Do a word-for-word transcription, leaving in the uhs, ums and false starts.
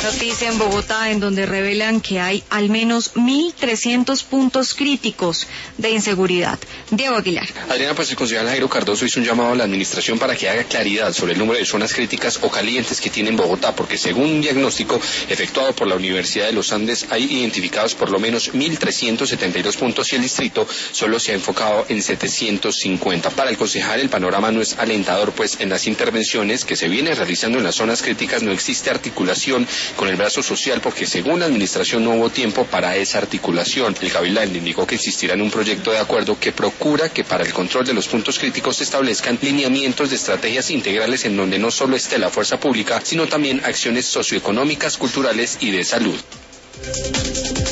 Noticia en Bogotá en donde revelan que hay al menos mil trescientos puntos críticos de inseguridad. Diego Aguilar. Adriana, pues el concejal Jairo Cardoso hizo un llamado a la administración para que haga claridad sobre el número de zonas críticas o calientes que tiene en Bogotá, porque según un diagnóstico efectuado por la Universidad de los Andes hay identificados por lo menos mil trescientos setenta y dos puntos y el distrito solo se ha enfocado en setecientos cincuenta. Para el concejal el panorama no es alentador, pues en las intervenciones que se vienen realizando en las zonas críticas no existe articulación con el brazo social, porque según la administración no hubo tiempo para esa articulación. El cabildo indicó que existirá en un proyecto de acuerdo que procura que para el control de los puntos críticos se establezcan lineamientos de estrategias integrales en donde no solo esté la fuerza pública, sino también acciones socioeconómicas, culturales y de salud.